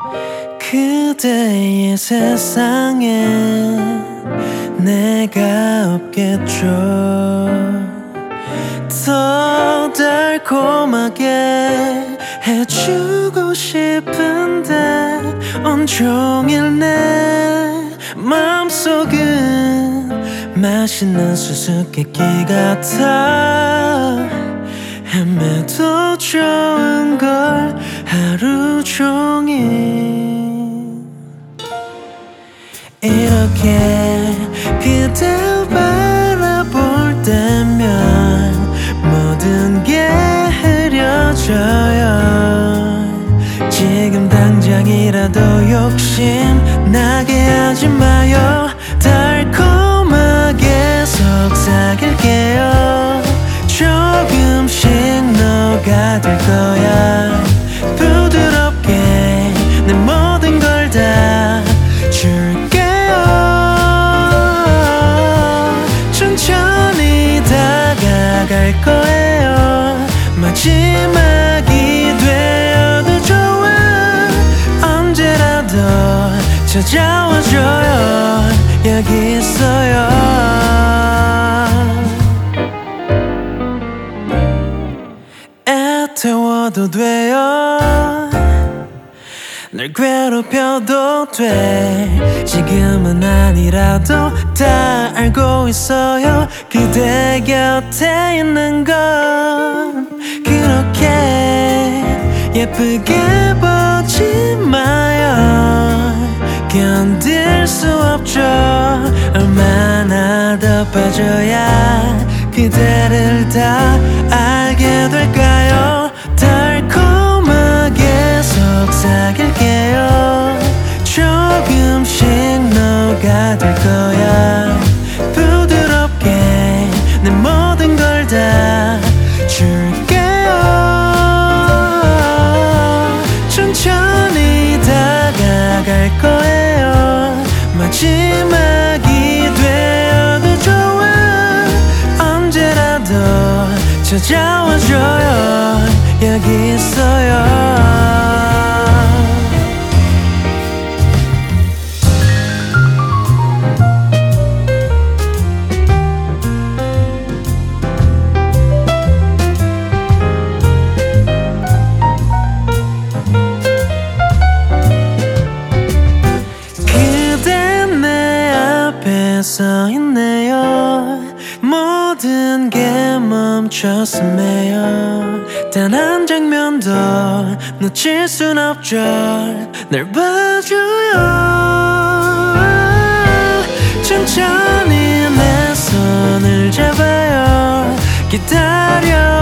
그대의 세상에 내가 없겠죠. 더 달콤하게 해주고 싶은데 온종일 내 맘속은 맛있는 수수께끼 같아. 헤매도 좋은 걸 하루 종일 이렇게 그댈 바라볼 때면 모든 게 흐려져요. 지금 당장이라도 욕심 나게 하지 마요. 달콤하게 속삭일게요. 조금씩 녹아들 거야. 부드럽게 내 모든 걸 다 줄게요. 천천히 다가갈 거예요. 마지막이 되어도 좋아. 언제라도 찾아와줘요. 여기 있어요. 애태워도 돼요. 널 괴롭혀도 돼. 지금은 아니라도 다 알고 있어요. 그대 곁에 있는 건 그렇게 예쁘게 보지 마요. 견딜 수 없죠. 얼마나 더 빠져야 그대를 다 알게 될까요? 달콤하게 속삭일게요. 조금씩 녹아들 거야. 부드럽게 내 모든 걸 다 줄게요. 천천히 다가갈 거예요. 마지막이 되어도 좋아. 언제라도 찾아와줘요. 여기 있어요. 그대 내 앞에 서 있네요. 모든 게 멈췄음에요. 단 한 장면도 놓칠 순 없죠. 날 봐줘요. 천천히 내 손을 잡아요. 기다려